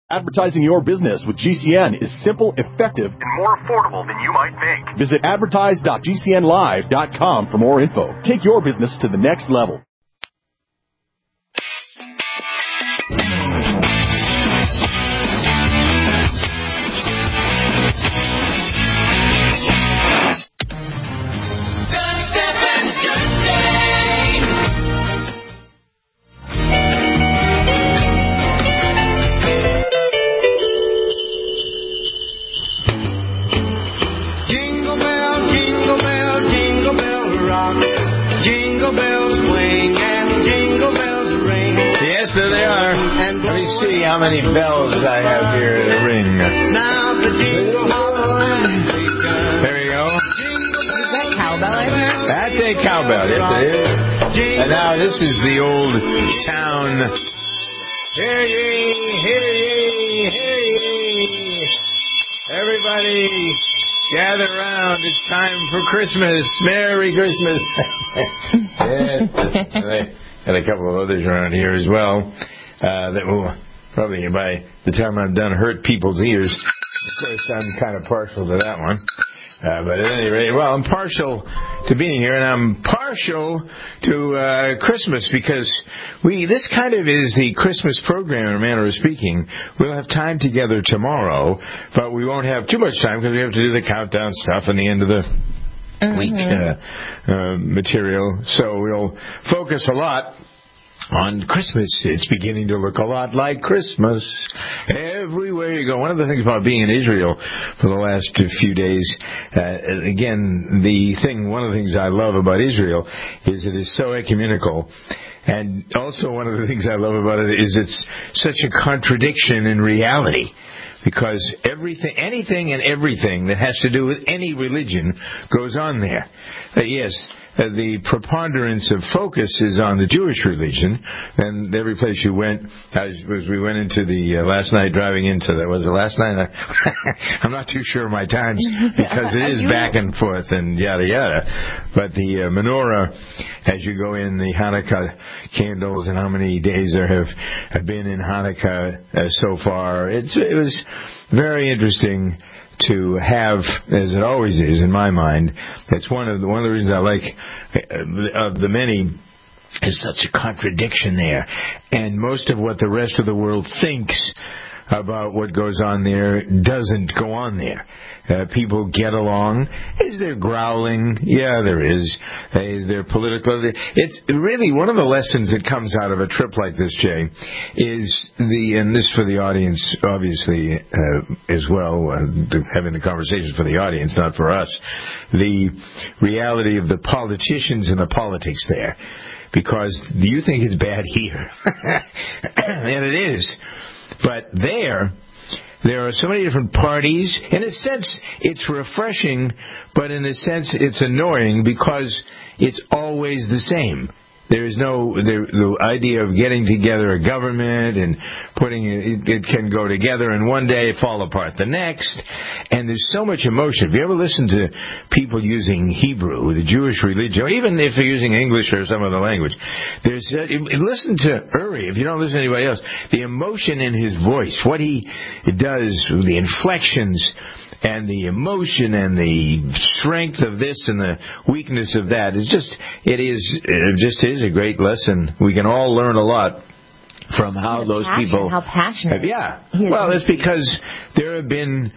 Advertising your business with GCN is simple, effective, and more affordable than you might think. Visit advertise.gcnlive.com for more info. Take your business to the next level. There they are. Let me see how many bells I have here to ring. There we go. Is that cowbell I heard? That's a cowbell, yes it is. And now this is the old town. Hear ye, hear ye, hear ye. Everybody gather round. It's time for Christmas. Merry Christmas. Yes. And a couple of others around here as well that will probably, by the time I'm done, hurt people's ears. Of course, I'm kind of partial to that one. But at any rate, well, I'm partial to being here, and I'm partial to Christmas because this kind of is the Christmas program, in a manner of speaking. We'll have time together tomorrow, but we won't have too much time because we have to do the countdown stuff and the end of the week material. So we'll focus a lot on Christmas. It's beginning to look a lot like Christmas everywhere you go. One of the things about being in Israel for the last few days, one of the things I love about Israel is it is so ecumenical. And also one of the things I love about it is it's such a contradiction in reality. Because anything and everything that has to do with any religion goes on there. The preponderance of focus is on the Jewish religion, and every place you went, as we went into the last night, driving into was it last night? I'm not too sure of my times because it is back and forth and yada yada. But the menorah, as you go in, the Hanukkah candles, and how many days there have been in Hanukkah so far, it was very interesting to have, as it always is in my mind. That's one of the reasons I like of the many. There's such a contradiction there, and most of what the rest of the world thinks about what goes on there doesn't go on there. People get along. Is there growling? Yeah, there is. Is there political? It's really one of the lessons that comes out of a trip like this, Jay, is and this for the audience, obviously, as well, having the conversation for the audience, not for us, the reality of the politicians and the politics there. Because you think it's bad here. And it is. But there are so many different parties. In a sense, it's refreshing, but in a sense, it's annoying because it's always the same. There is the idea of getting together a government and putting it can go together and one day fall apart the next. And there's so much emotion. If you ever listen to people using Hebrew, the Jewish religion, or even if they're using English or some other language, listen to Uri, if you don't listen to anybody else, the emotion in his voice, what he does, the inflections, and the emotion and the strength of this and the weakness of that is it is a great lesson. We can all learn a lot from how those people, how passionate. Yeah. Well, it's because there have been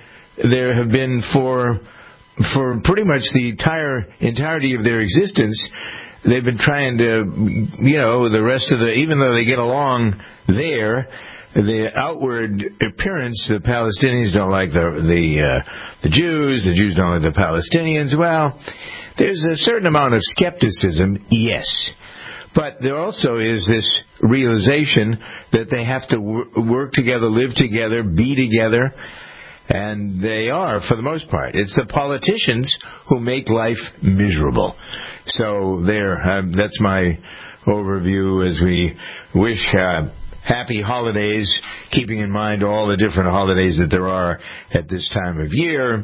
for pretty much the entirety of their existence, they've been trying to, the rest of even though they get along there, the outward appearance, the Palestinians don't like the Jews don't like the Palestinians. Well, there's a certain amount of skepticism, yes. But there also is this realization that they have to work together, live together, be together, and they are, for the most part. It's the politicians who make life miserable. So that's my overview as we wish happy holidays, keeping in mind all the different holidays that there are at this time of year.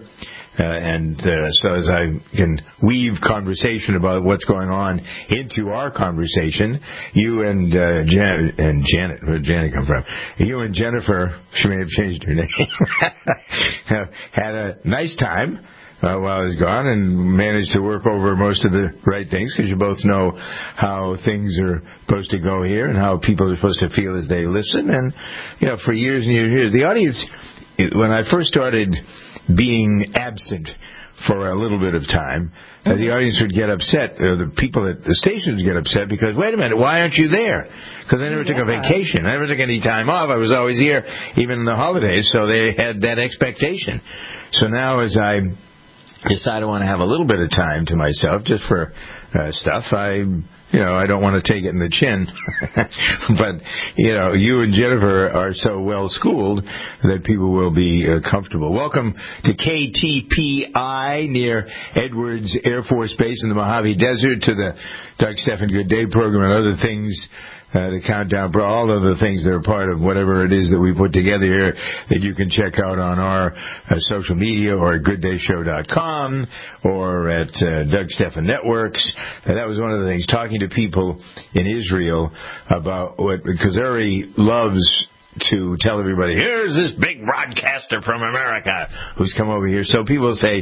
So as I can weave conversation about what's going on into our conversation, you and Janet, where did Janet come from? You and Jennifer, she may have changed her name, had a nice time while I was gone and managed to work over most of the right things, because you both know how things are supposed to go here and how people are supposed to feel as they listen. And, for years and years and years, the audience, when I first started being absent for a little bit of time, the audience would get upset. The people at the stations would get upset because, wait a minute, why aren't you there? Because I never took a vacation. I never took any time off. I was always here, even in the holidays, so they had that expectation. So now as I decide I want to have a little bit of time to myself just for stuff, I don't want to take it in the chin. But, you and Jennifer are so well schooled that people will be comfortable. Welcome to KTPI near Edwards Air Force Base in the Mojave Desert, to the Doug Stephan Good Day program and other things, the countdown, all of the things that are part of whatever it is that we put together here that you can check out on our social media or at gooddayshow.com or at Doug Stephan Networks. That was one of the things, talking to people in Israel about because Uri loves to tell everybody, here's this big broadcaster from America who's come over here. So people say,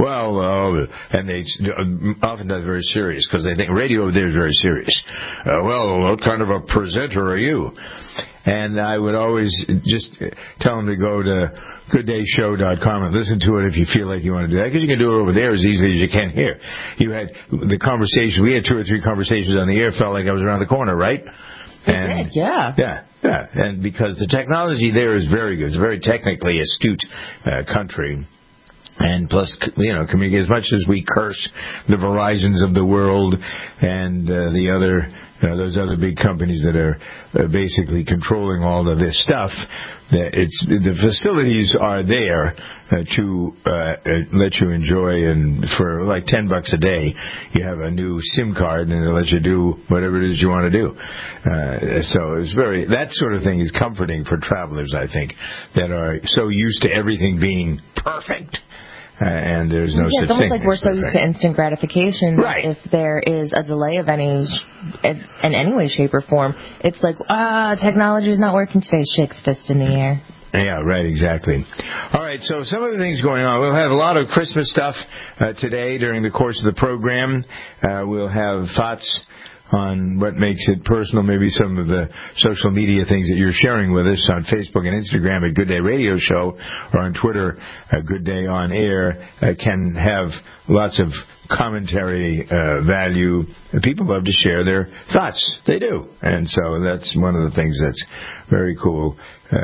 and they often that's very serious because they think radio over there is very serious. What kind of a presenter are you? And I would always just tell them to go to gooddayshow.com and listen to it if you feel like you want to do that, because you can do it over there as easily as you can here. You had the conversation, we had 2 or 3 conversations on the air, felt like I was around the corner, right? It did, yeah. Yeah, and because the technology there is very good. It's a very technically astute country. And plus, communicate, as much as we curse the Verizons of the world and the other, those other big companies that are basically controlling all of this stuff, the facilities are there to let you enjoy, and for like $10 a day, you have a new SIM card, and it lets you do whatever it is you want to do. So it's that sort of thing is comforting for travelers, I think, that are so used to everything being perfect. And there's no such thing. It's almost like we're so used to instant gratification. Right. If there is a delay of in any way, shape, or form, it's like, technology is not working today. Shakes fist in the air. Yeah, right, exactly. All right, so some of the things going on. We'll have a lot of Christmas stuff today during the course of the program. We'll have thoughts on what makes it personal, maybe some of the social media things that you're sharing with us on Facebook and Instagram at Good Day Radio Show, or on Twitter, Good Day On Air, can have lots of commentary value. People love to share their thoughts. They do. And so that's one of the things that's very cool.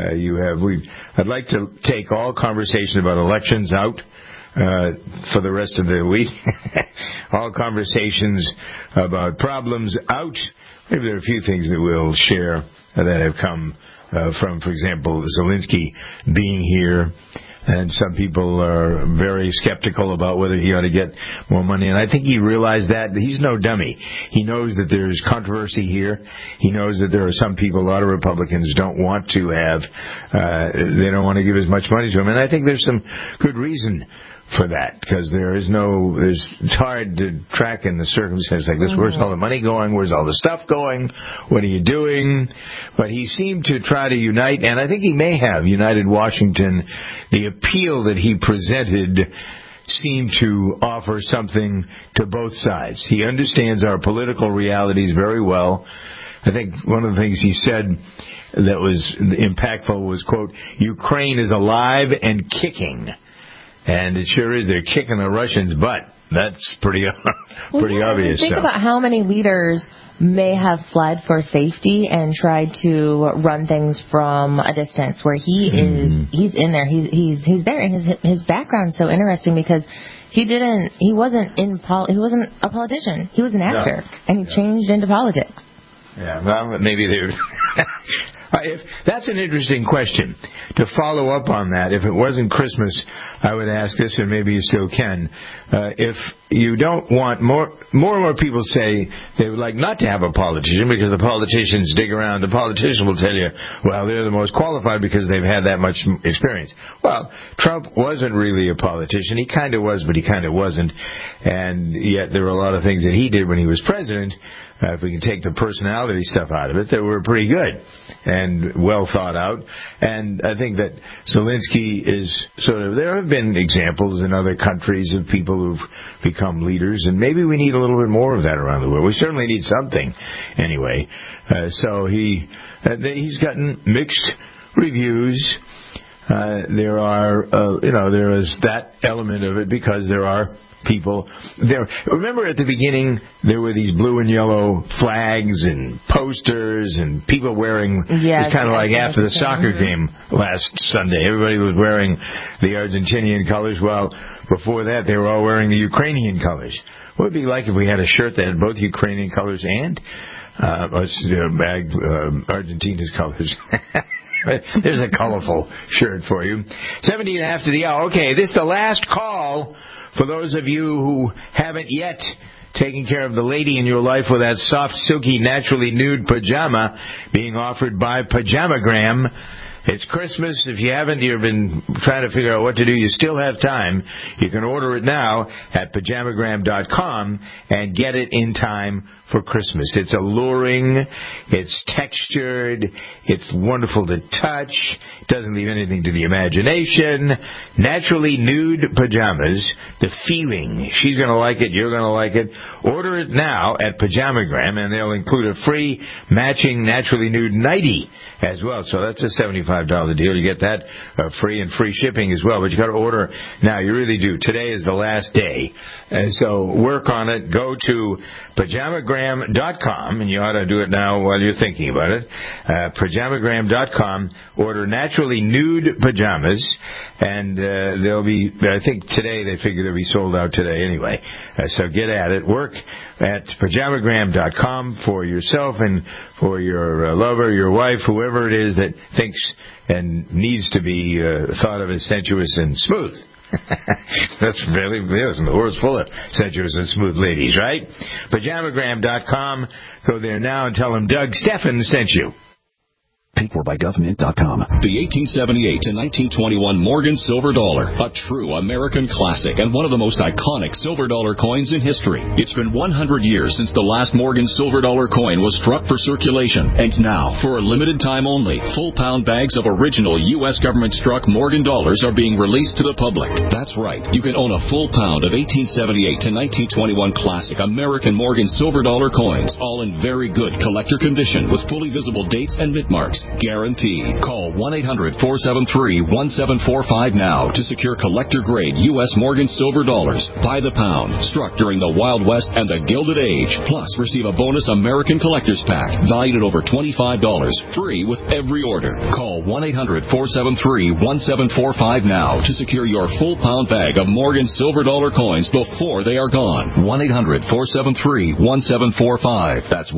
I'd like to take all conversation about elections out for the rest of the week. All conversations about problems out. Maybe there are a few things that we'll share that have come from, for example, Zelensky being here. And some people are very skeptical about whether he ought to get more money. And I think he realized that. He's no dummy. He knows that there's controversy here. He knows that there are some people, a lot of Republicans, don't want to have, they don't want to give as much money to him. And I think there's some good reason for that, because it's hard to track in the circumstance like this. Where's all the money going? Where's all the stuff going? What are you doing? But he seemed to try to unite, and I think he may have united Washington. The appeal that he presented seemed to offer something to both sides. He understands our political realities very well. I think one of the things he said that was impactful was, quote, Ukraine is alive and kicking. And it sure is. They're kicking the Russians' butt. That's pretty obvious. Think about how many leaders may have fled for safety and tried to run things from a distance, where he's in there. He's there. And his background's so interesting because he wasn't a politician. He was an actor, and he changed into politics. Yeah, well, maybe they're. That's an interesting question. To follow up on that, if it wasn't Christmas, I would ask this, and maybe you still can. If you don't want more and more people say they would like not to have a politician because the politicians dig around. The politician will tell you, well, they're the most qualified because they've had that much experience. Well, Trump wasn't really a politician. He kind of was, but he kind of wasn't. And yet there were a lot of things that he did when he was president, if we can take the personality stuff out of it, that were pretty good and well thought out. And I think that Zelensky is sort of, there have been examples in other countries of people who've become leaders, and maybe we need a little bit more of that around the world. We certainly need something anyway. So he's gotten mixed reviews. There is that element of it because there are people there. Remember at the beginning there were these blue and yellow flags and posters and people wearing, it's kind of like after the soccer game last Sunday, everybody was wearing the Argentinian colors. Well, before that they were all wearing the Ukrainian colors. What would it be like if we had a shirt that had both Ukrainian colors and Argentina's colors? There's a colorful shirt for you. 17 after the hour. Okay, this is the last call for those of you who haven't yet taken care of the lady in your life with that soft, silky, naturally nude pajama being offered by Pajamagram. It's Christmas. If you haven't, you've been trying to figure out what to do, you still have time. You can order it now at Pajamagram.com and get it in time for Christmas. It's alluring. It's textured. It's wonderful to touch. It doesn't leave anything to the imagination. Naturally nude pajamas. The feeling. She's going to like it. You're going to like it. Order it now at Pajamagram, and they'll include a free matching naturally nude nightie as well. So that's a $75 deal. You get that free and free shipping as well. But you got to order now. You really do. Today is the last day. And so work on it. Go to Pajamagram.com, and you ought to do it now while you're thinking about it. Pajamagram.com. Order naturally nude pajamas, and they'll be, I think today, they figure they'll be sold out today anyway. So get at it. Work at Pajamagram.com for yourself and for your lover, your wife, whoever it is that thinks and needs to be thought of as sensuous and smooth. That's really, listen, the world's full of sensuous and smooth ladies, right? Pajamagram.com. Go there now and tell them Doug Stephan sent you. Paid for by government.com. The 1878 to 1921 Morgan Silver Dollar, a true American classic and one of the most iconic silver dollar coins in history. It's been 100 years since the last Morgan Silver Dollar coin was struck for circulation, and now, for a limited time only, full pound bags of original U.S. government-struck Morgan dollars are being released to the public. That's right, you can own a full pound of 1878 to 1921 classic American Morgan Silver Dollar coins, all in very good collector condition with fully visible dates and mint marks. Guaranteed. Call 1-800-473-1745 now to secure collector-grade U.S. Morgan Silver Dollars by the pound, struck during the Wild West and the Gilded Age. Plus, receive a bonus American Collector's Pack valued at over $25, free with every order. Call 1-800-473-1745 now to secure your full pound bag of Morgan Silver Dollar coins before they are gone. 1-800-473-1745. That's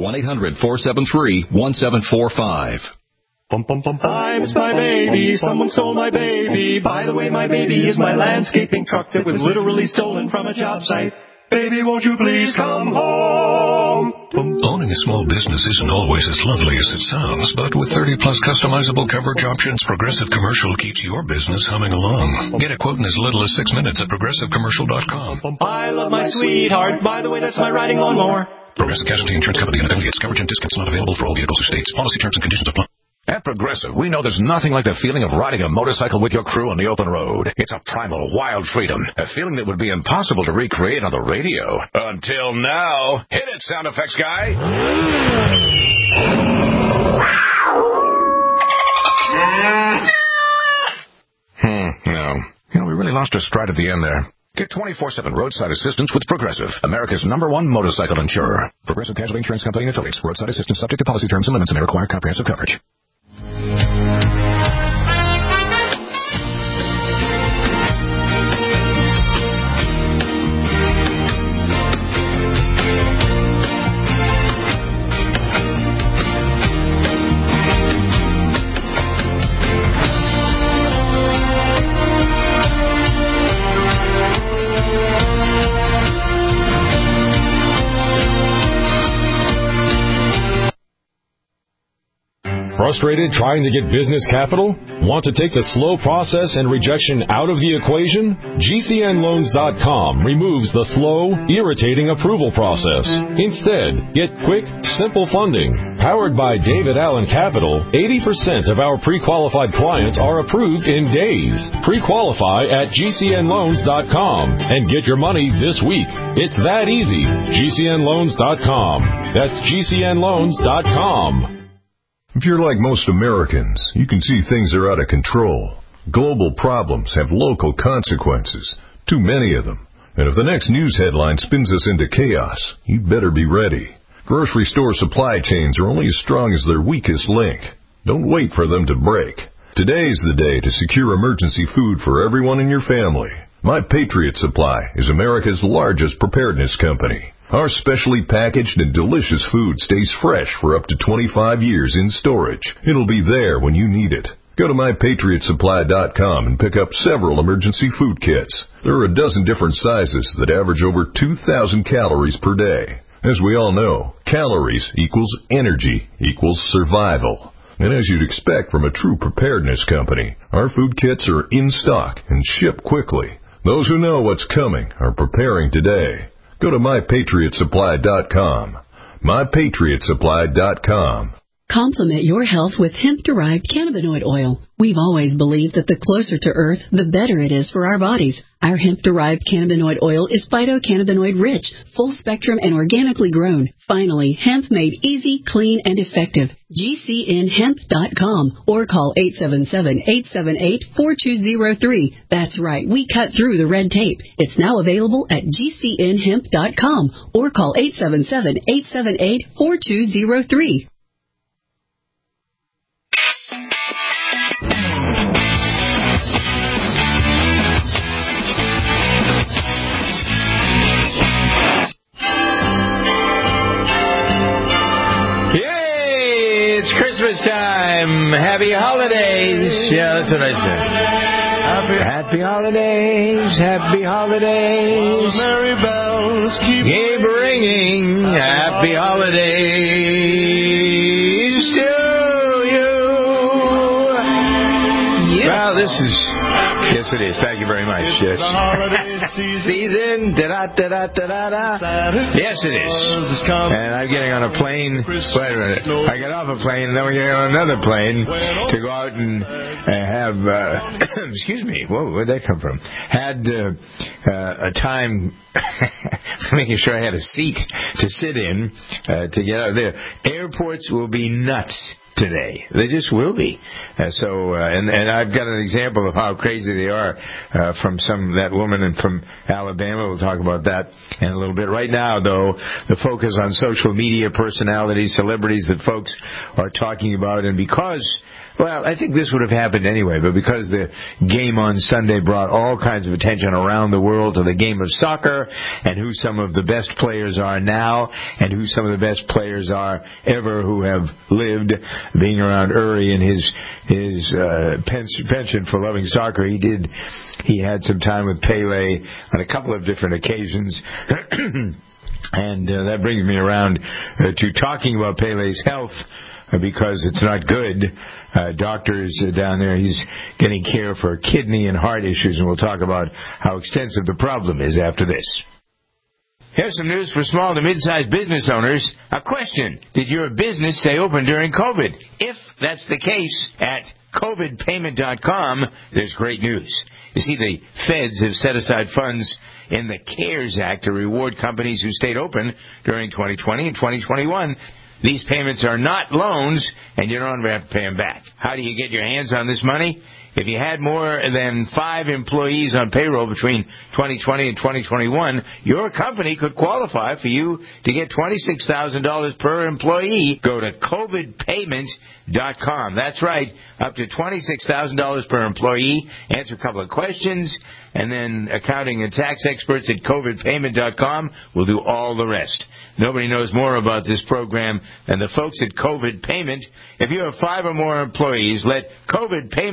1-800-473-1745. It's my baby, someone stole my baby. By the way, my baby is my landscaping truck that was literally stolen from a job site. Baby, won't you please come home? Owning a small business isn't always as lovely as it sounds, but with 30-plus customizable coverage options, Progressive Commercial keeps your business humming along. Get a quote in as little as 6 minutes at ProgressiveCommercial.com. I love my sweetheart. By the way, that's my riding lawnmower. Progressive Casualty Insurance Company and affiliates. Coverage and discounts not available for all vehicles or states. Policy terms and conditions apply. At Progressive, we know there's nothing like the feeling of riding a motorcycle with your crew on the open road. It's a primal, wild freedom, a feeling that would be impossible to recreate on the radio. Until now. Hit it, sound effects guy. No. We really lost our stride at the end there. Get 24/7 roadside assistance with Progressive, America's #1 motorcycle insurer. Progressive Casualty Insurance Company and affiliates. Roadside assistance subject to policy terms and limits and may require comprehensive coverage. Frustrated trying to get business capital? Want to take the slow process and rejection out of the equation? GCNLoans.com removes the slow, irritating approval process. Instead, get quick, simple funding. Powered by David Allen Capital, 80% of our pre-qualified clients are approved in days. Pre-qualify at GCNLoans.com and get your money this week. It's that easy. GCNLoans.com. That's GCNLoans.com. If you're like most Americans, you can see things are out of control. Global problems have local consequences, too many of them. And if the next news headline spins us into chaos, you'd better be ready. Grocery store supply chains are only as strong as their weakest link. Don't wait for them to break. Today's the day to secure emergency food for everyone in your family. My Patriot Supply is America's largest preparedness company. Our specially packaged and delicious food stays fresh for up to 25 years in storage. It'll be there when you need it. Go to MyPatriotSupply.com and pick up several emergency food kits. There are a dozen different sizes that average over 2,000 calories per day. As we all know, calories equals energy equals survival. And as you'd expect from a true preparedness company, our food kits are in stock and ship quickly. Those who know what's coming are preparing today. Go to MyPatriotSupply.com. MyPatriotSupply.com. Complement your health with hemp-derived cannabinoid oil. We've always believed that the closer to Earth, the better it is for our bodies. Our hemp-derived cannabinoid oil is phytocannabinoid-rich, full-spectrum, and organically grown. Finally, hemp made easy, clean, and effective. GCNHemp.com or call 877-878-4203. That's right, we cut through the red tape. It's now available at GCNHemp.com or call 877-878-4203. It's Christmas time. Happy holidays. Yeah, that's what I said. Happy holidays. Happy holidays. Merry bells keep ringing. Happy holidays to you. Yeah. Well, this is... Yes, it is. Thank you very much. Yes. Season. Da-da-da-da-da-da. Yes, it is. And I'm getting on a plane. Wait a minute. I get off a plane, and then we're getting on another plane to go out and have, excuse me, whoa, where'd that come from? Had a time making sure I had a seat to sit in to get out there. Airports will be nuts today. They just will be. And I've got an example of how crazy they are from that woman from Alabama. We'll talk about that in a little bit. Right now, though, the focus on social media personalities, celebrities that folks are talking about, and because... Well, I think this would have happened anyway, but because the game on Sunday brought all kinds of attention around the world to the game of soccer and who some of the best players are now and who some of the best players are ever who have lived, being around Uri and his penchant for loving soccer. He had some time with Pele on a couple of different occasions. And that brings me around to talking about Pele's health, because it's not good. Doctors down there, he's getting care for kidney and heart issues, and we'll talk about how extensive the problem is after this. Here's some news for small to mid-sized business owners. A question: did your business stay open during COVID? If that's the case, at COVIDpayment.com, there's great news. You see, the feds have set aside funds in the CARES Act to reward companies who stayed open during 2020 and 2021. These payments are not loans, and you don't have to pay them back. How do you get your hands on this money? If you had more than 5 employees on payroll between 2020 and 2021, your company could qualify for you to get $26,000 per employee. Go to COVIDpayment.com. That's right, up to $26,000 per employee. Answer a couple of questions, and then accounting and tax experts at COVIDpayment.com will do all the rest. Nobody knows more about this program than the folks at COVID Payment. If you have 5 or more employees, let COVIDpayment.com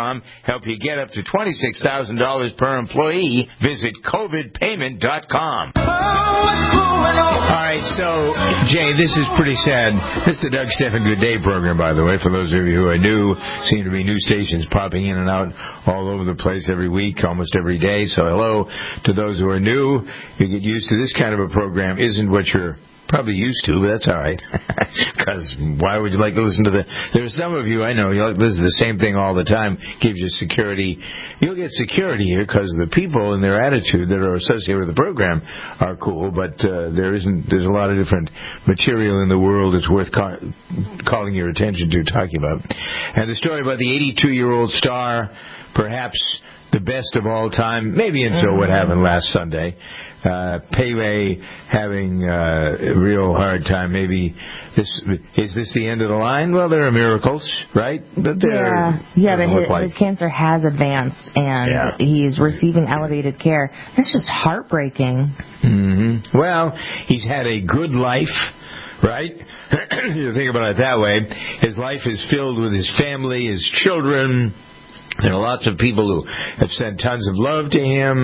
COVIDpayment.com. Help you get up to $26,000 per employee. Visit COVIDpayment.com. All right, so, Jay, this is pretty sad. This is the Doug Stephan Good Day program, by the way, for those of you who are new. Seem to be new stations popping in and out all over the place every week, almost every day. So hello to those who are new. You get used to this kind of a program. Isn't what you're probably used to, but that's all right. Because why would you like to listen to there are some of you, I know, you like to listen to the same thing all the time. Gives you security. You'll get security here because the people and their attitude that are associated with the program are cool, but there's a lot of different material in the world that's worth calling your attention to, talking about. And the story about the 82-year-old star, perhaps the best of all time, maybe until what happened last Sunday. Pele having a real hard time. Maybe is this the end of the line? Well, there are miracles, right? But but his cancer has advanced, and he's receiving elevated care. That's just heartbreaking. Mm-hmm. Well, he's had a good life. Right? You think about it that way. His life is filled with his family, his children. There are lots of people who have sent tons of love to him,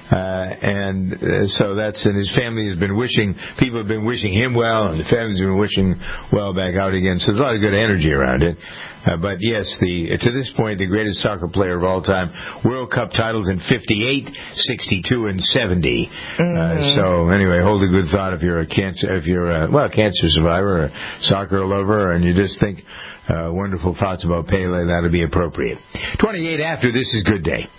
so and his family has been people have been wishing him well, and the family's been wishing well back out again. So there's a lot of good energy around it. But yes, to this point, the greatest soccer player of all time, World Cup titles in 58, 62, and 70. So anyway, hold a good thought if you're a cancer survivor, or a soccer lover, and you just think wonderful thoughts about Pele, that'll be appropriate. 28 after, this is Good Day.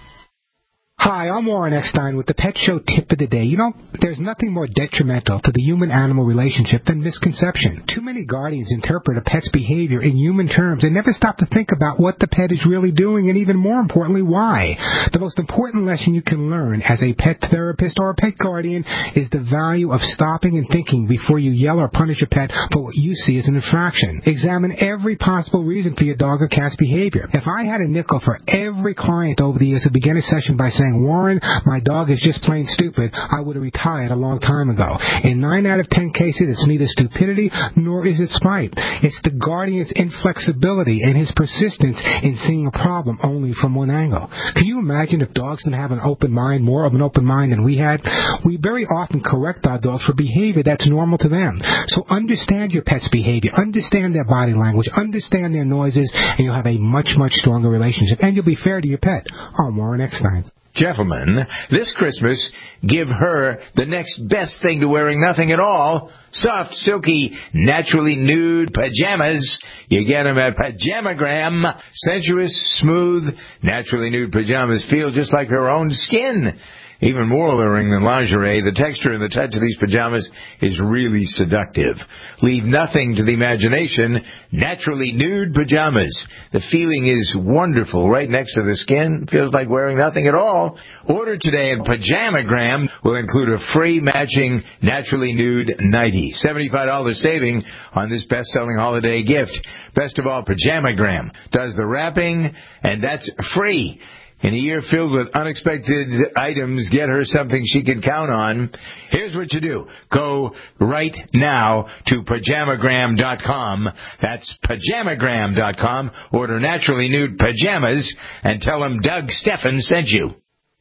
Hi, I'm Warren Eckstein with the Pet Show Tip of the Day. You know, there's nothing more detrimental to the human-animal relationship than misconception. Too many guardians interpret a pet's behavior in human terms and never stop to think about what the pet is really doing, and even more importantly, why. The most important lesson you can learn as a pet therapist or a pet guardian is the value of stopping and thinking before you yell or punish a pet for what you see as an infraction. Examine every possible reason for your dog or cat's behavior. If I had a nickel for every client over the years who began a session by saying, Warren, my dog is just plain stupid, I would have retired a long time ago. In 9 out of 10 cases, it's neither stupidity nor is it spite. It's the guardian's inflexibility and his persistence in seeing a problem only from one angle. Can you imagine if dogs didn't have more of an open mind than we had? We very often correct our dogs for behavior that's normal to them. So understand your pet's behavior, understand their body language, understand their noises, and you'll have a much, much stronger relationship, and you'll be fair to your pet. I'm Warren Eckstein. Gentlemen, this Christmas, give her the next best thing to wearing nothing at all. Soft, silky, naturally nude pajamas. You get them at Pajamagram. Sensuous, smooth, naturally nude pajamas feel just like her own skin. Even more alluring than lingerie, the texture and the touch of these pajamas is really seductive. Leave nothing to the imagination. Naturally nude pajamas. The feeling is wonderful. Right next to the skin. Feels like wearing nothing at all. Order today at Pajamagram. Will include a free matching naturally nude nightie. $75 saving on this best-selling holiday gift. Best of all, Pajamagram does the wrapping, and that's free. In a year filled with unexpected items, get her something she can count on. Here's what you do. Go right now to Pajamagram.com. That's Pajamagram.com. Order naturally nude pajamas and tell them Doug Stephan sent you.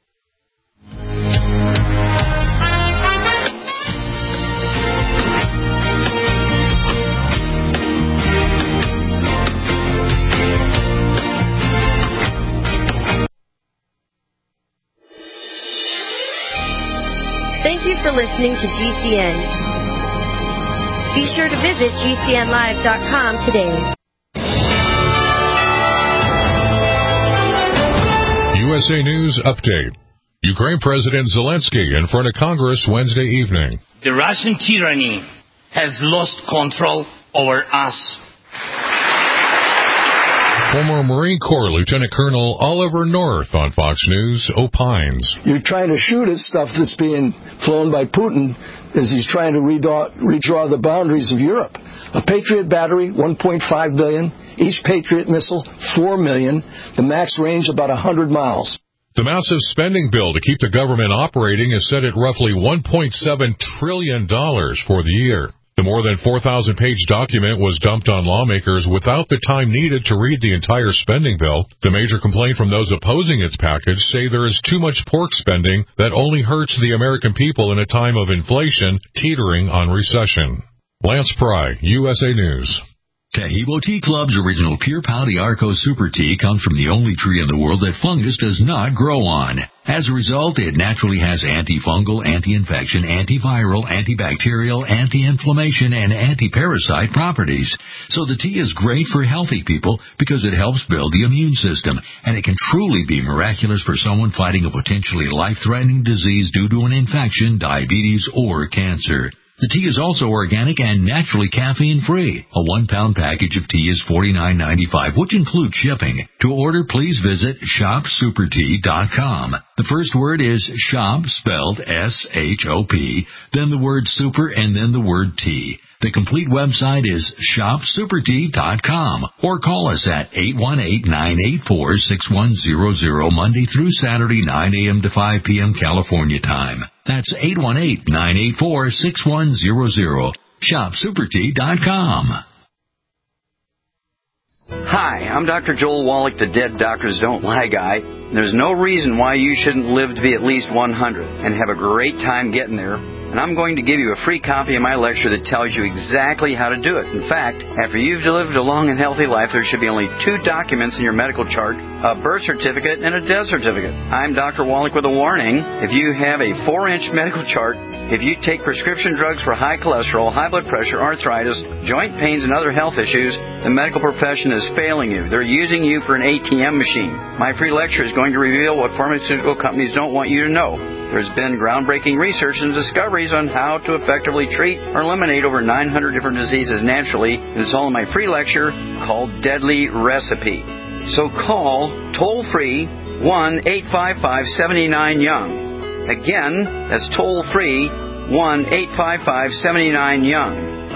Thank you for listening to GCN. Be sure to visit GCNlive.com today. USA News Update. Ukraine President Zelensky in front of Congress Wednesday evening. The Russian tyranny has lost control over us. Former Marine Corps Lieutenant Colonel Oliver North on Fox News opines. You're trying to shoot at stuff that's being flown by Putin as he's trying to redraw the boundaries of Europe. A Patriot battery, 1.5 billion. Each Patriot missile, 4 million. The max range about 100 miles. The massive spending bill to keep the government operating is set at roughly $1.7 trillion for the year. The more than 4,000-page document was dumped on lawmakers without the time needed to read the entire spending bill. The major complaint from those opposing its package say there is too much pork spending that only hurts the American people in a time of inflation teetering on recession. Lance Pry, USA News. Taheebo Tea Club's original Pure Pau Arco Super Tea comes from the only tree in the world that fungus does not grow on. As a result, it naturally has antifungal, anti-infection, antiviral, antibacterial, anti-inflammation, and anti-parasite properties. So the tea is great for healthy people because it helps build the immune system, and it can truly be miraculous for someone fighting a potentially life-threatening disease due to an infection, diabetes, or cancer. The tea is also organic and naturally caffeine-free. A 1-pound package of tea is $49.95, which includes shipping. To order, please visit shopsupertea.com. The first word is shop, spelled S-H-O-P, then the word super, and then the word tea. The complete website is shopsupertea.com, or call us at 818-984-6100 Monday through Saturday, 9 a.m. to 5 p.m. California time. That's 818-984-6100. shopsupertea.com. Hi, I'm Dr. Joel Wallach, the Dead Doctors Don't Lie guy. There's no reason why you shouldn't live to be at least 100 and have a great time getting there. And I'm going to give you a free copy of my lecture that tells you exactly how to do it. In fact, after you've lived a long and healthy life, there should be only 2 documents in your medical chart, a birth certificate and a death certificate. I'm Dr. Wallach with a warning. If you have a 4-inch medical chart, if you take prescription drugs for high cholesterol, high blood pressure, arthritis, joint pains, and other health issues, the medical profession is failing you. They're using you for an ATM machine. My free lecture is going to reveal what pharmaceutical companies don't want you to know. There's been groundbreaking research and discoveries on how to effectively treat or eliminate over 900 different diseases naturally, and it's all in my free lecture called Deadly Recipe. So call toll-free 1-855-79-YOUNG. Again, that's toll-free 1-855-79-YOUNG.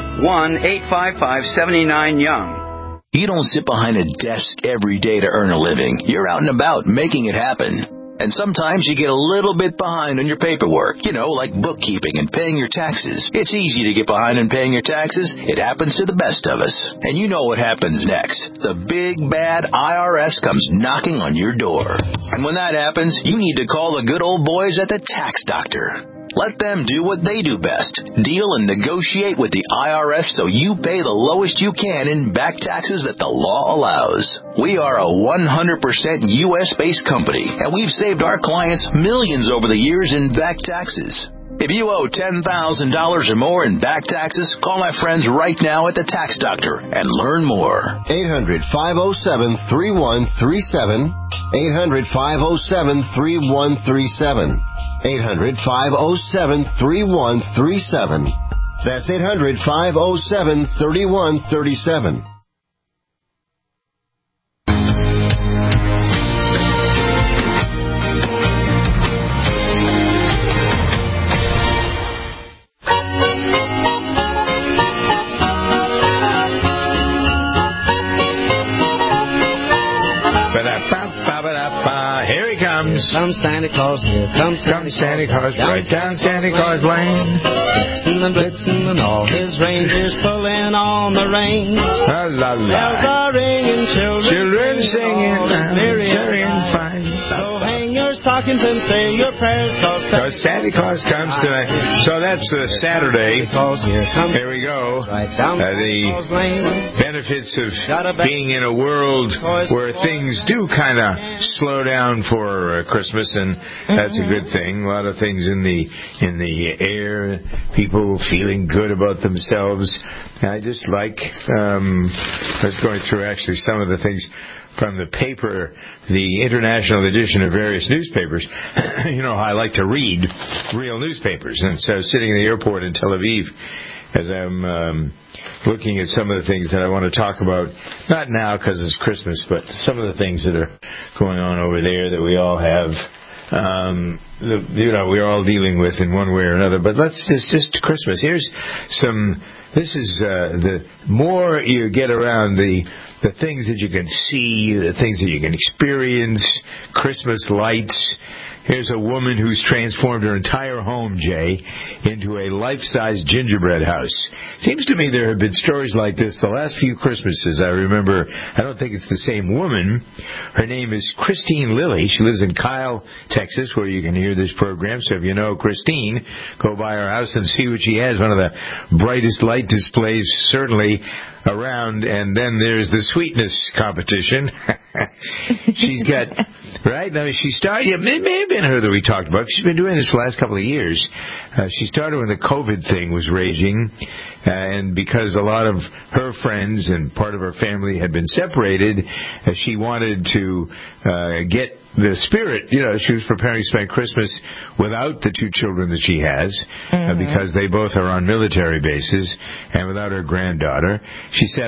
1-855-79-YOUNG. You don't sit behind a desk every day to earn a living. You're out and about making it happen. And sometimes you get a little bit behind on your paperwork, like bookkeeping and paying your taxes. It's easy to get behind on paying your taxes. It happens to the best of us. And you know what happens next. The big, bad IRS comes knocking on your door. And when that happens, you need to call the good old boys at the Tax Doctor. Let them do what they do best. Deal and negotiate with the IRS so you pay the lowest you can in back taxes that the law allows. We are a 100% U.S.-based company, and we've saved our clients millions over the years in back taxes. If you owe $10,000 or more in back taxes, call my friends right now at the Tax Doctor and learn more. 800-507-3137. 800-507-3137. 800-507-3137. That's 800-507-3137. Here he comes. Here comes Santa Claus. Here comes Santa Claus. Right down Santa Claus Lane. Blitzen and Blitzen and all his reindeers pulling on the reins. La la la. Bells are ringing, children singing, merry and fine. So hang your stockings and say your prayers, cause Santa Claus comes tonight. So that's Saturday. Here we go. The benefits of being in a world where things do kind of slow down for Christmas, and that's a good thing. A lot of things in the air, people feeling good about themselves. I just like I was going through actually some of the things from the paper, the international edition of various newspapers. You know how I like to read real newspapers, and so sitting in the airport in Tel Aviv as I'm looking at some of the things that I want to talk about, not now because it's Christmas, but some of the things that are going on over there that we all have, we're all dealing with in one way or another. But let's just Christmas. This is the more you get around the things that you can see, the things that you can experience, Christmas lights, Here's a woman who's transformed her entire home, Jay, into a life-size gingerbread house. Seems to me there have been stories like this the last few Christmases. I remember, I don't think it's the same woman. Her name is Christine Lilly. She lives in Kyle, Texas, where you can hear this program. So if you know Christine, go by her house and see what she has. One of the brightest light displays, certainly, around. And then there's the sweetness competition. She's got, right? Now, she started, it may have been her that we talked about. She's been doing this the last couple of years. She started when the COVID thing was raging. And because a lot of her friends and part of her family had been separated, she wanted to get the spirit. You know, she was preparing to spend Christmas without the two children that she has, because they both are on military bases, and without her granddaughter. She said,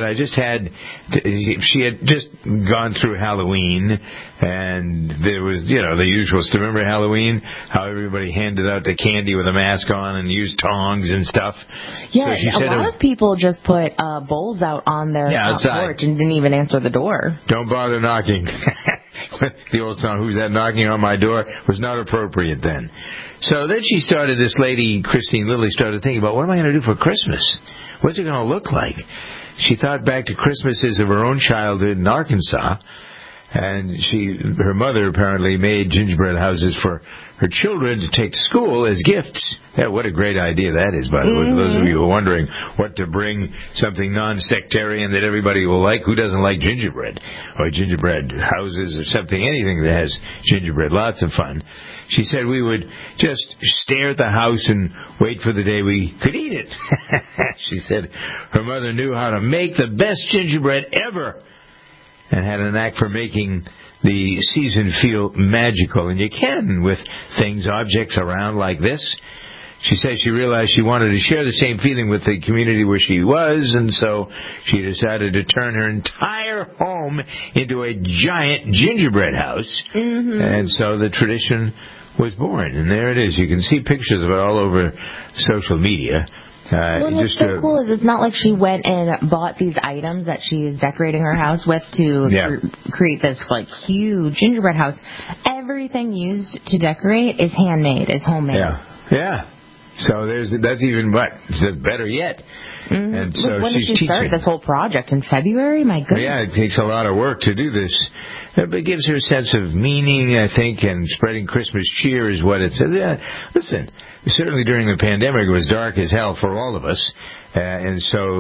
she had just gone through Halloween, and there was, you know, the usual stuff. Remember Halloween? How everybody handed out the candy with a mask on and used tongs and stuff? Yeah, so she said, a lot of people just put bowls out on their front porch and didn't even answer the door. Don't bother knocking. The old song, "Who's that knocking on my door?" was not appropriate then. So then she started, this lady, Christine Lilly, started thinking about, what am I going to do for Christmas? What's it going to look like? She thought back to Christmases of her own childhood in Arkansas, and her mother apparently made gingerbread houses for her children to take to school as gifts. Yeah, what a great idea that is, by the way. For those of you who are wondering what to bring, something non-sectarian that everybody will like. Who doesn't like gingerbread? Or gingerbread houses or something, anything that has gingerbread. Lots of fun. She said we would just stare at the house and wait for the day we could eat it. She said her mother knew how to make the best gingerbread ever, and had a knack for making the season feel magical. And you can with things, objects around like this. She says she realized she wanted to share the same feeling with the community where she was, and so she decided to turn her entire home into a giant gingerbread house. And so the tradition was born. And there it is. You can see pictures of it all over social media. What's so cool is it's not like she went and bought these items that she's decorating her house with to create this like huge gingerbread house. Everything used to decorate is handmade, is homemade. Yeah. So that's even better yet. And so when she's did she start this whole project? In February? My goodness. Yeah, it takes a lot of work to do this. But it gives her a sense of meaning, I think, and spreading Christmas cheer is what it says. Yeah, listen, certainly during the pandemic it was dark as hell for all of us. And so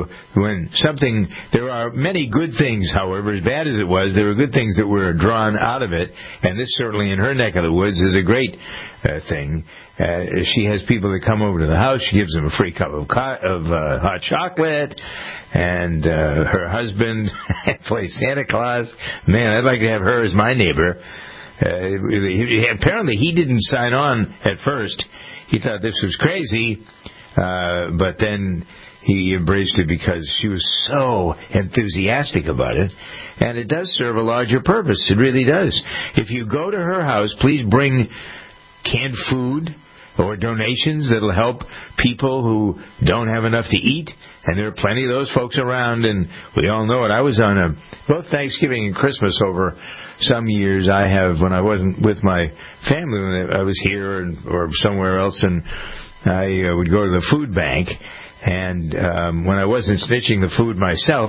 there are many good things, however, as bad as it was, there were good things that were drawn out of it. And this certainly in her neck of the woods is a great thing. She has people that come over to the house. She gives them a free cup of hot chocolate. And her husband plays Santa Claus. Man, I'd like to have her as my neighbor. Apparently he didn't sign on at first. He thought this was crazy. But then he embraced it because she was so enthusiastic about it. And it does serve a larger purpose. It really does. If you go to her house, please bring canned food or donations that'll help people who don't have enough to eat. And there are plenty of those folks around, and we all know it. I was on both Thanksgiving and Christmas over some years. I have, when I wasn't with my family, when I was here or somewhere else, and I would go to the food bank. And when I wasn't snitching the food myself,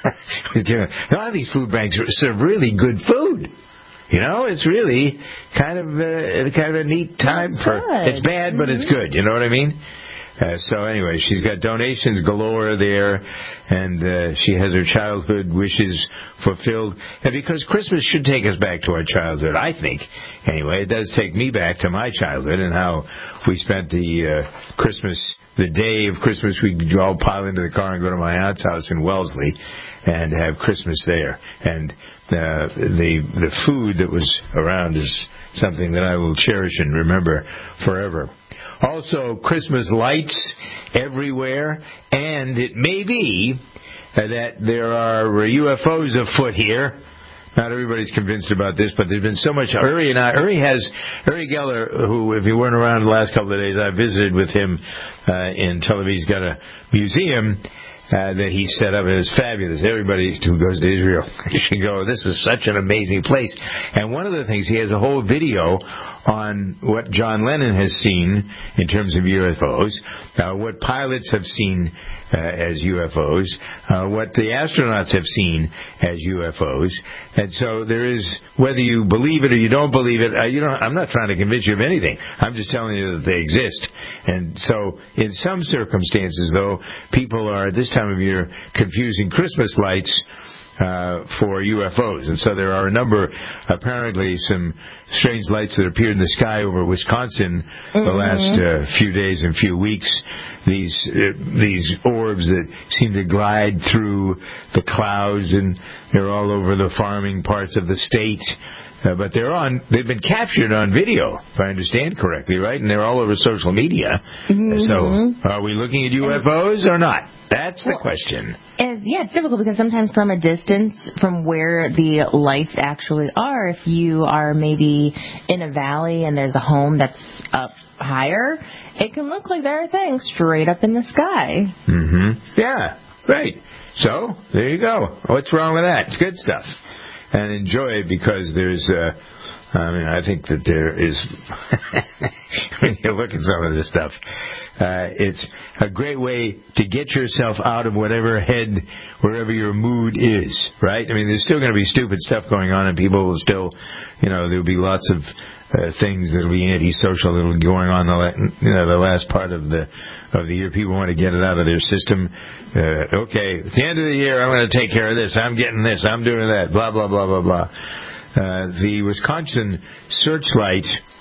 a lot of these food banks serve really good food. You know, it's really kind of a neat time it's bad, but it's good. You know what I mean? So anyway, she's got donations galore there, and she has her childhood wishes fulfilled. And because Christmas should take us back to our childhood, I think. Anyway, it does take me back to my childhood and how we spent the day of Christmas. We'd all pile into the car and go to my aunt's house in Wellesley and have Christmas there. And the food that was around is something that I will cherish and remember forever. Also, Christmas lights everywhere, and it may be that there are UFOs afoot here. Not everybody's convinced about this, but there's been so much. Uri Geller, who, if you weren't around the last couple of days, I visited with him in Tel Aviv. He's got a museum, that he set up. It was fabulous. Everybody who goes to Israel should go. This is such an amazing place. And one of the things, he has a whole video on what John Lennon has seen in terms of UFOs, what pilots have seen as UFOs, what the astronauts have seen as UFOs. And so there is, whether you believe it or you don't believe it, I'm not trying to convince you of anything. I'm just telling you that they exist. And so in some circumstances, though, people are at this time of year confusing Christmas lights for UFOs. And so there are a number, apparently some strange lights that appeared in the sky over Wisconsin the last few days and few weeks. These orbs that seem to glide through the clouds, and they're all over the farming parts of the state. But they've been captured on video, if I understand correctly, right? And they're all over social media. So are we looking at UFOs or not? That's the question. It's difficult because sometimes from a distance from where the lights actually are, if you are maybe in a valley and there's a home that's up higher, it can look like there are things straight up in the sky. Yeah, right. So there you go. What's wrong with that? It's good stuff. And enjoy it, because there's, I think that there is, when you look at some of this stuff, it's a great way to get yourself out of wherever your mood is, right? I mean, there's still going to be stupid stuff going on, and people will still, there'll be lots of things that'll be antisocial that'll be going on the last part of the year. People want to get it out of their system. Okay, at the end of the year, I'm going to take care of this. I'm getting this. I'm doing that. Blah, blah, blah, blah, blah. The Wisconsin Searchlight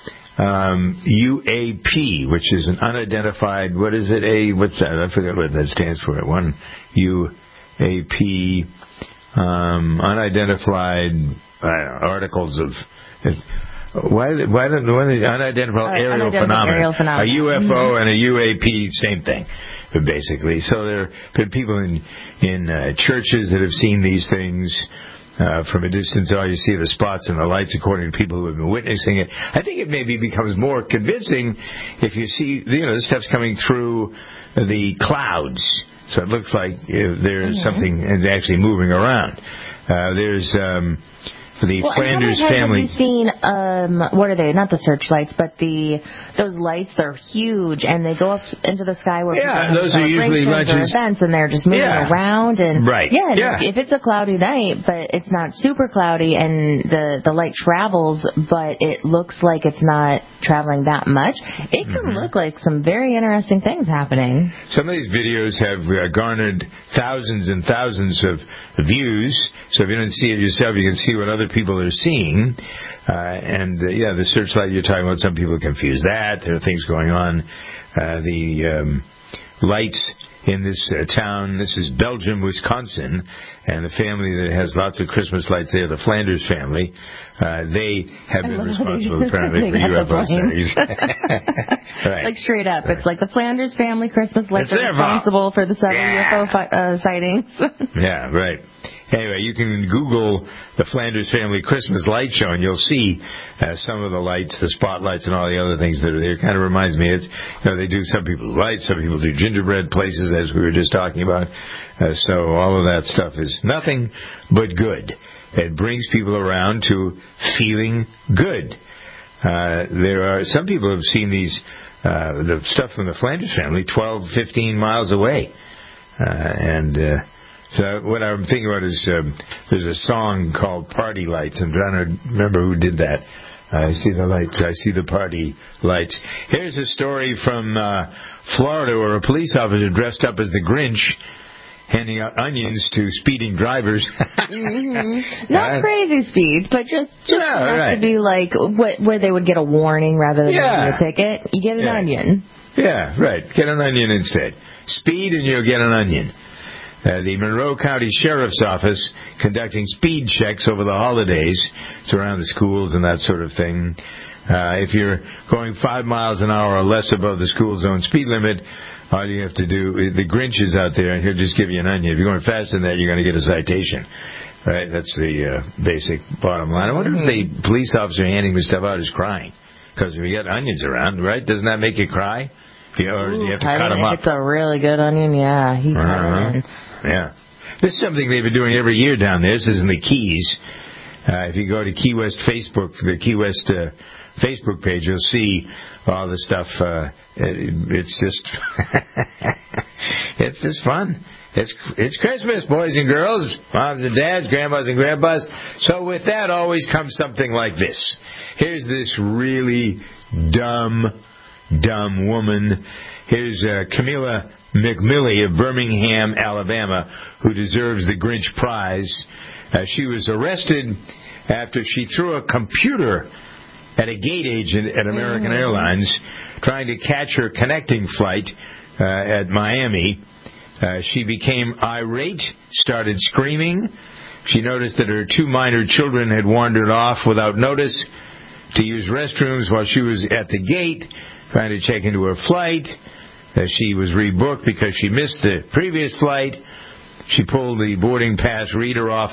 UAP, which is an unidentified, what is it? What's that? I forget what that stands for. One UAP, unidentified articles of... Why don't the unidentified aerial phenomena? A UFO and a UAP, same thing, basically. So there have been people in churches that have seen these things from a distance. All you see are the spots and the lights, according to people who have been witnessing it. I think it maybe becomes more convincing if you see, this stuff's coming through the clouds. So it looks like there's something actually moving around. There's... the Flanders family. Have you seen, what are they? Not the searchlights, but those lights. They're huge, and they go up into the sky where people have those are usually lunches. Events, and they're just moving around. And if it's a cloudy night, but it's not super cloudy, and the light travels, but it looks like it's not traveling that much, it can look like some very interesting things happening. Some of these videos have garnered thousands and thousands of views. So if you don't see it yourself, you can see what other people are seeing. The searchlight you're talking about, some people confuse that. There are things going on. The lights in this town, this is Belgium, Wisconsin, and the family that has lots of Christmas lights there, the Flanders family, they have been responsible apparently for UFO sightings. Right. Like straight up, it's like the Flanders family Christmas lights are responsible for the 7 UFO sightings. Yeah, right. Anyway, you can Google the Flanders Family Christmas Light Show, and you'll see some of the lights, the spotlights, and all the other things that are there. It kind of reminds me, they do, some people do lights, some people do gingerbread places, as we were just talking about. So all of that stuff is nothing but good. It brings people around to feeling good. There are some people who have seen these the stuff from the Flanders family 12, 15 miles away, So what I'm thinking about is there's a song called Party Lights. I'm trying to remember who did that. I see the lights. I see the party lights. Here's a story from Florida where a police officer dressed up as the Grinch handing out onions to speeding drivers. Not crazy speeds, but just enough to be like where they would get a warning rather than a ticket. You get an onion. Yeah, right. Get an onion instead. Speed and you'll get an onion. The Monroe County Sheriff's Office conducting speed checks over the holidays. It's around the schools and that sort of thing. If you're going 5 miles an hour or less above the school zone speed limit, all you have to do, the Grinch is out there and he'll just give you an onion. If you're going faster than that, you're going to get a citation. Right? That's the basic bottom line. I wonder if the police officer handing this stuff out is crying. Because if you got onions around, right, doesn't that make you cry? Yeah, or you have to cut them If up. it's a really good onion, yeah, he cut it in. Yeah. This is something they've been doing every year down there. This is in the Keys. If you go to Key West Facebook, the Key West Facebook page, you'll see all the stuff. It's just it's just fun. It's Christmas, boys and girls, moms and dads, grandmas and grandpas. So with that always comes something like this. Here's this really dumb woman. Here's Camila McMillie of Birmingham, Alabama, who deserves the Grinch Prize. She was arrested after she threw a computer at a gate agent at American Airlines trying to catch her connecting flight at Miami. She became irate, started screaming. She noticed that her 2 minor children had wandered off without notice to use restrooms while she was at the gate trying to check into her flight. She was rebooked because she missed the previous flight. She pulled the boarding pass reader off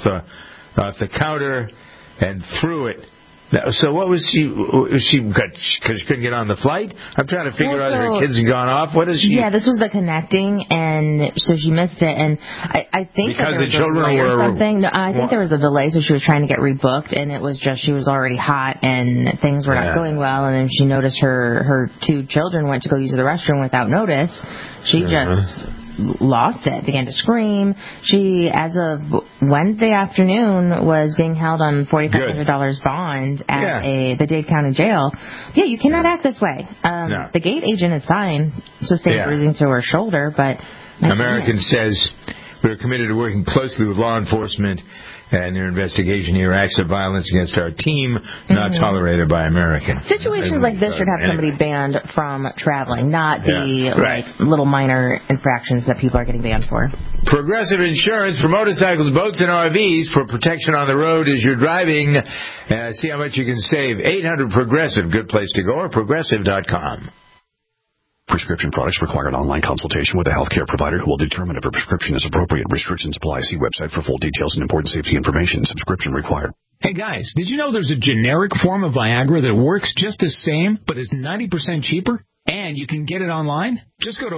the counter and threw it. So what was she? Because she couldn't get on the flight? I'm trying to figure out if her kids had gone off. What is she? Yeah, this was the connecting, and so she missed it. And I think because that there was a delay or something. No, I think there was a delay, so she was trying to get rebooked, and it was just she was already hot, and things were not going well. And then she noticed her 2 children went to go use the restroom without notice. She just lost it, began to scream. She, as of Wednesday afternoon, was being held on $4,500 bond at the Dade County Jail. Yeah, you cannot act this way. No. The gate agent is fine. Sustained bruising to her shoulder, but... American says, we're committed to working closely with law enforcement and their investigation here. Acts of violence against our team not tolerated by Americans. Situations like this should have somebody banned from traveling, not the little minor infractions that people are getting banned for. Progressive Insurance for motorcycles, boats, and RVs for protection on the road as you're driving. See how much you can save. 800-PROGRESSIVE, good place to go, or Progressive.com. Prescription products require an online consultation with a healthcare provider who will determine if a prescription is appropriate. Restrictions apply. See website for full details and important safety information. Subscription required. Hey guys, did you know there's a generic form of Viagra that works just the same but is 90% cheaper? And you can get it online? Just go to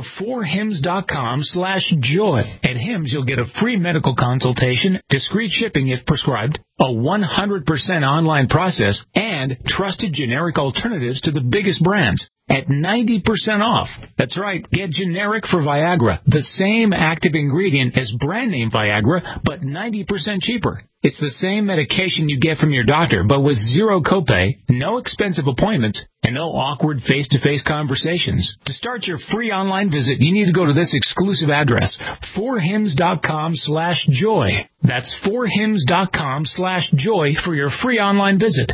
4hims.com/joy. At Hims, you'll get a free medical consultation, discreet shipping if prescribed, a 100% online process, and trusted generic alternatives to the biggest brands at 90% off. That's right, get generic for Viagra, the same active ingredient as brand name Viagra, but 90% cheaper. It's the same medication you get from your doctor, but with zero copay, no expensive appointments, and no awkward face-to-face conversations. To start your free online visit, you need to go to this exclusive address, 4hims.com/joy. That's 4hims.com/joy for your free online visit.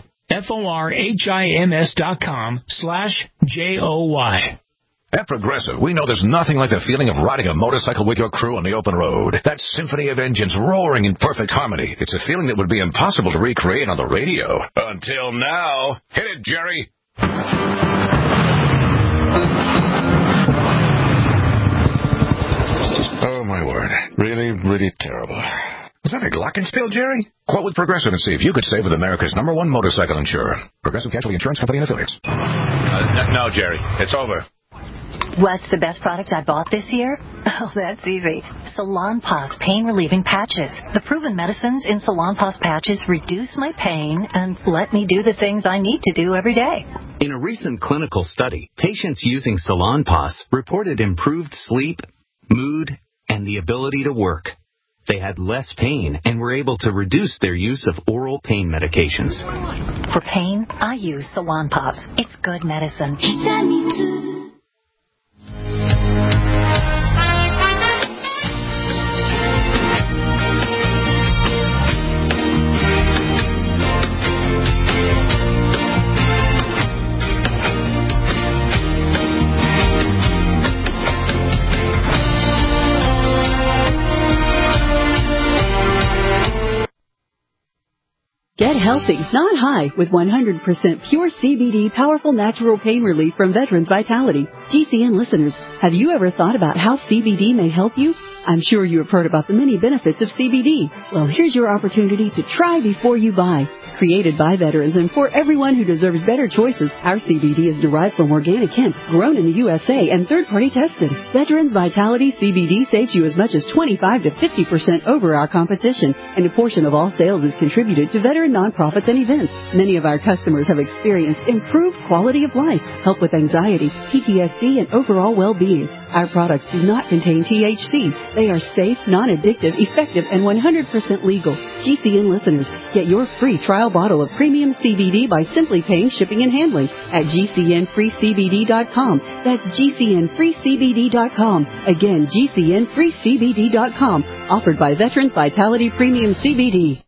FORHIMS.com/JOY. At Progressive, we know there's nothing like the feeling of riding a motorcycle with your crew on the open road. That symphony of engines roaring in perfect harmony. It's a feeling that would be impossible to recreate on the radio. Until now. Hit it, Jerry. Oh, my word. Really, really terrible. Was that a glockenspiel, Jerry? Quote with Progressive and see if you could save with America's #1 motorcycle insurer. Progressive Casualty Insurance Company and Affiliates. No, Jerry. It's over. What's the best product I bought this year? Oh, that's easy. Salonpas pain-relieving patches. The proven medicines in Salonpas patches reduce my pain and let me do the things I need to do every day. In a recent clinical study, patients using Salonpas reported improved sleep, mood, and the ability to work. They had less pain and were able to reduce their use of oral pain medications. For pain, I use Salonpas. It's good medicine. Get healthy, not high, with 100% pure CBD powerful natural pain relief from Veterans Vitality. GCN listeners, have you ever thought about how CBD may help you? I'm sure you have heard about the many benefits of CBD. Well, here's your opportunity to try before you buy. Created by veterans and for everyone who deserves better choices, our CBD is derived from organic hemp, grown in the USA, and third-party tested. Veterans Vitality CBD saves you as much as 25 to 50% over our competition, and a portion of all sales is contributed to veteran nonprofits and events. Many of our customers have experienced improved quality of life, help with anxiety, PTSD, and overall well-being. Our products do not contain THC. They are safe, non-addictive, effective, and 100% legal. GCN listeners, get your free trial bottle of premium CBD by simply paying shipping and handling at GCNFreeCBD.com. That's GCNFreeCBD.com. Again, GCNFreeCBD.com. Offered by Veterans Vitality Premium CBD.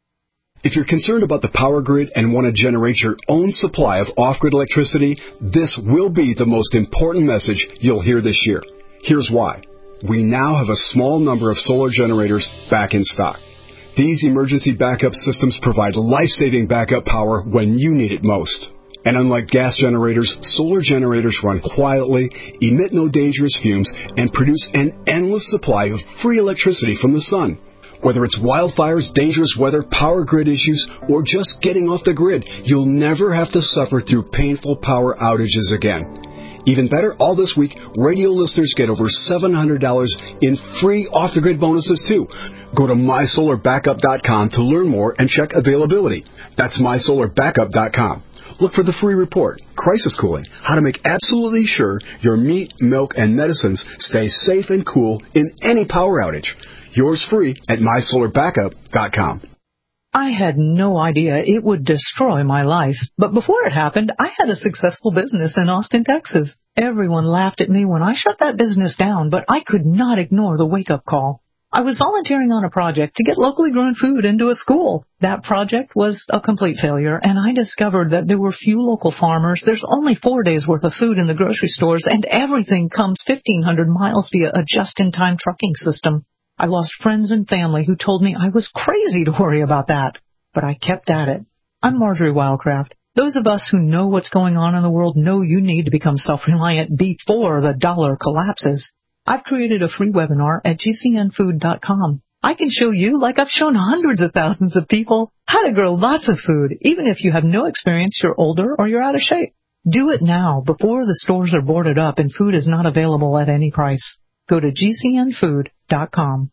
If you're concerned about the power grid and want to generate your own supply of off-grid electricity, this will be the most important message you'll hear this year. Here's why. We now have a small number of solar generators back in stock. These emergency backup systems provide life-saving backup power when you need it most. And unlike gas generators, solar generators run quietly, emit no dangerous fumes, and produce an endless supply of free electricity from the sun. Whether it's wildfires, dangerous weather, power grid issues, or just getting off the grid, you'll never have to suffer through painful power outages again. Even better, all this week, radio listeners get over $700 in free off-the-grid bonuses, too. Go to MySolarBackup.com to learn more and check availability. That's MySolarBackup.com. Look for the free report, Crisis Cooling, how to make absolutely sure your meat, milk, and medicines stay safe and cool in any power outage. Yours free at MySolarBackup.com. I had no idea it would destroy my life. But before it happened, I had a successful business in Austin, Texas. Everyone laughed at me when I shut that business down, but I could not ignore the wake-up call. I was volunteering on a project to get locally grown food into a school. That project was a complete failure, and I discovered that there were few local farmers. There's only 4 days' worth of food in the grocery stores, and everything comes 1,500 miles via a just-in-time trucking system. I lost friends and family who told me I was crazy to worry about that. But I kept at it. I'm Marjorie Wildcraft. Those of us who know what's going on in the world know you need to become self-reliant before the dollar collapses. I've created a free webinar at GCNfood.com. I can show you, like I've shown hundreds of thousands of people, how to grow lots of food, even if you have no experience, you're older, or you're out of shape. Do it now, before the stores are boarded up and food is not available at any price. Go to GCNfood.com.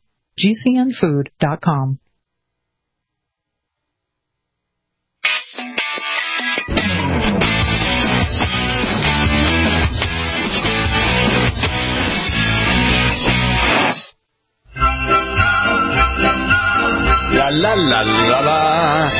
GCNfood.com. La la la la.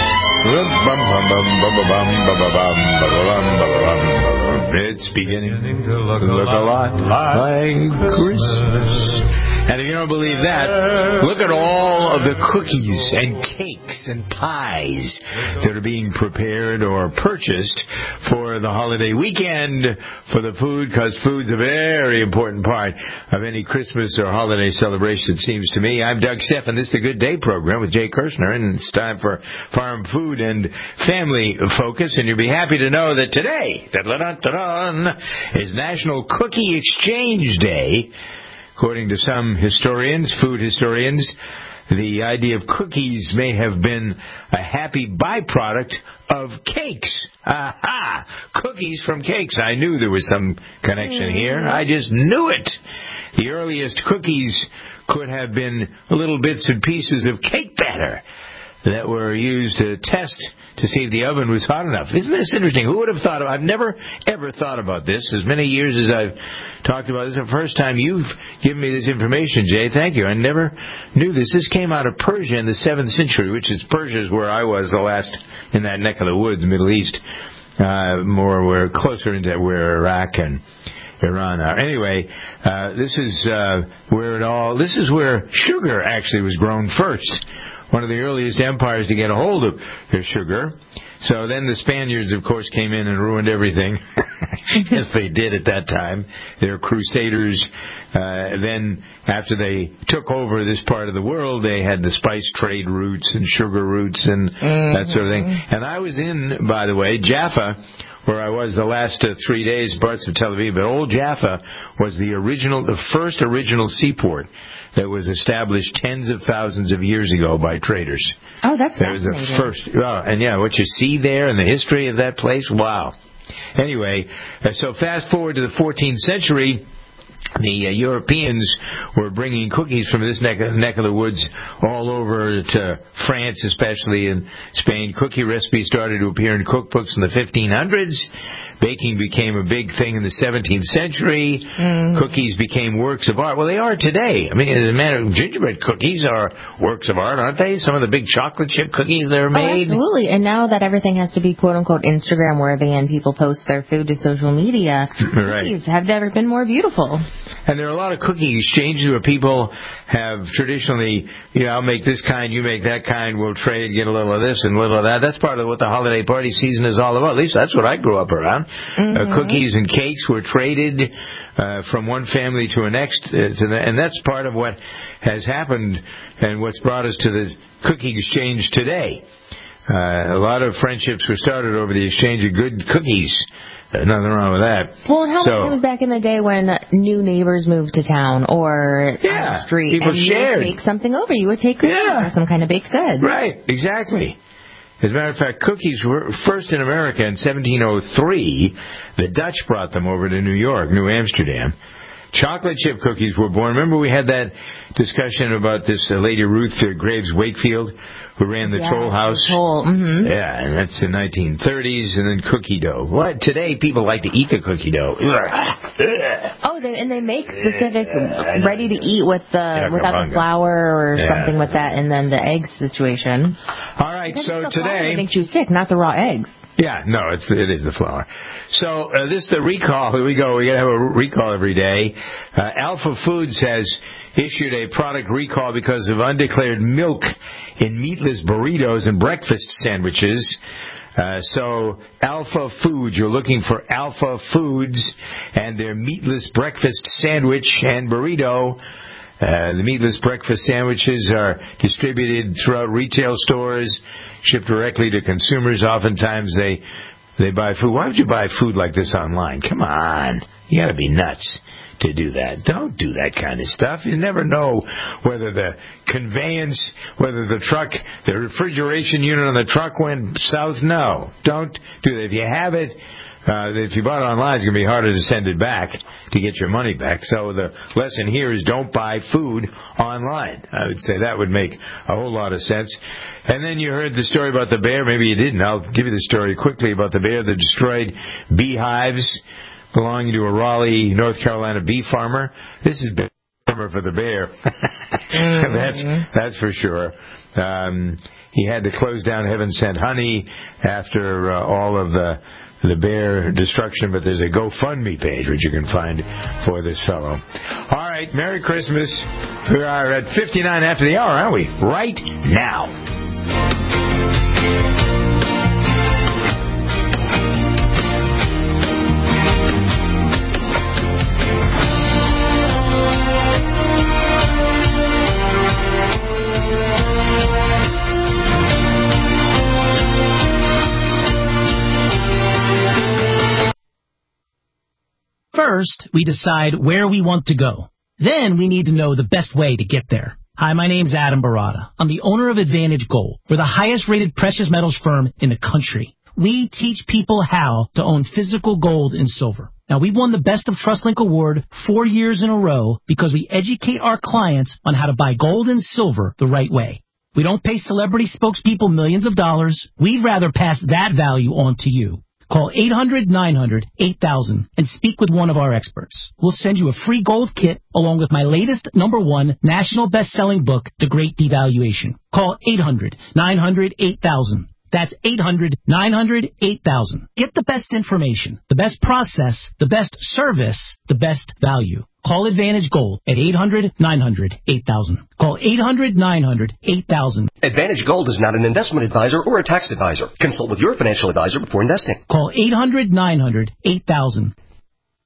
It's beginning to look a lot like Christmas. And if you don't believe that, look at all of the cookies and cakes and pies that are being prepared or purchased for the holiday weekend for the food, because food's a very important part of any Christmas or holiday celebration, it seems to me. I'm Doug Stephan. This is the Good Day program with Jay Kirshner, and it's time for Farm Food and Family Focus. And you'll be happy to know that today is National Cookie Exchange Day. According to some historians, food historians, the idea of cookies may have been a happy byproduct of cakes. Aha! Cookies from cakes. I knew there was some connection here. I just knew it. The earliest cookies could have been little bits and pieces of cake batter that were used to test to see if the oven was hot enough. Isn't this interesting? Who would have thought of? I've never, ever thought about this. As many years as I've talked about this, the first time you've given me this information, Jay. Thank you. I never knew this. This came out of Persia in the 7th century, which is Persia's where I was the last in that neck of the woods, Middle East. We're closer into where Iraq and Iran are. Anyway, this is where sugar actually was grown first. One of the earliest empires to get a hold of their sugar. So then the Spaniards, of course, came in and ruined everything. Yes, they did at that time. They were crusaders. Then, after they took over this part of the world, they had the spice trade routes and sugar routes and that sort of thing. And I was in, by the way, Jaffa, where I was the last 3 days, parts of Tel Aviv. But Old Jaffa was the first original seaport that was established tens of thousands of years ago by traders. Oh, that's fascinating. That was the first. And what you see there and the history of that place, wow. Anyway, so fast forward to the 14th century. The Europeans were bringing cookies from this neck of the woods all over to France, especially in Spain. Cookie recipes started to appear in cookbooks in the 1500s. Baking became a big thing in the 17th century. Cookies became works of art. Well, they are today. I mean, as a matter of gingerbread cookies are works of art, aren't they? Some of the big chocolate chip cookies that are made. Oh, absolutely. And now that everything has to be quote-unquote Instagram worthy and people post their food to social media, cookies have never been more beautiful. And there are a lot of cookie exchanges where people have traditionally, I'll make this kind, you make that kind, we'll trade, get a little of this and a little of that. That's part of what the holiday party season is all about. At least that's what I grew up around. Cookies and cakes were traded from one family to the next, and that's part of what has happened and what's brought us to the cookie exchange today. A lot of friendships were started over the exchange of good cookies. Nothing wrong with that. Well, how about it was back in the day when new neighbors moved to town or on the street, people and shared. You would take something over. You would take cookies or some kind of baked good. Right, exactly. As a matter of fact, cookies were first in America in 1703. The Dutch brought them over to New York, New Amsterdam. Chocolate chip cookies were born. Remember we had that discussion about this lady Ruth Graves Wakefield who ran the Toll House? Yeah, and that's the 1930s, and then cookie dough. What? Today people like to eat the cookie dough. And they make specific ready to eat with without the flour or something with that, and then the egg situation. All right, so today it makes you sick, not the raw eggs. Yeah, no, it is the flour. So this is the recall. Here we go. We got to have a recall every day. Alpha Foods has issued a product recall because of undeclared milk in meatless burritos and breakfast sandwiches. So Alpha Foods, you're looking for Alpha Foods and their meatless breakfast sandwich and burrito. The meatless breakfast sandwiches are distributed throughout retail stores, shipped directly to consumers. Oftentimes they buy food. Why would you buy food like this online? Come on. You gotta be nuts to do that. Don't do that kind of stuff. You never know whether the conveyance, whether the truck, the refrigeration unit on the truck went south. No. Don't do that. If you have it, if you bought it online, it's going to be harder to send it back to get your money back. So the lesson here is don't buy food online. I would say that would make a whole lot of sense. And then you heard the story about the bear. Maybe you didn't. I'll give you the story quickly about the bear that destroyed beehives belonging to a Raleigh, North Carolina bee farmer. This is big farmer for the bear. That's for sure. He had to close down Heaven Sent Honey after all of the bear destruction, but there's a GoFundMe page which you can find for this fellow. All right, Merry Christmas. We are at 59 after the hour, aren't we? Right now. First, we decide where we want to go. Then we need to know the best way to get there. Hi, my name's Adam Barada. I'm the owner of Advantage Gold. We're the highest-rated precious metals firm in the country. We teach people how to own physical gold and silver. Now, we've won the Best of TrustLink Award 4 years in a row because we educate our clients on how to buy gold and silver the right way. We don't pay celebrity spokespeople millions of dollars. We'd rather pass that value on to you. Call 800-900-8000 and speak with one of our experts. We'll send you a free gold kit along with my latest #1 national best-selling book, The Great Devaluation. Call 800-900-8000. That's 800-900-8000. Get the best information, the best process, the best service, the best value. Call Advantage Gold at 800-900-8000. Call 800-900-8000. Advantage Gold is not an investment advisor or a tax advisor. Consult with your financial advisor before investing. Call 800-900-8000.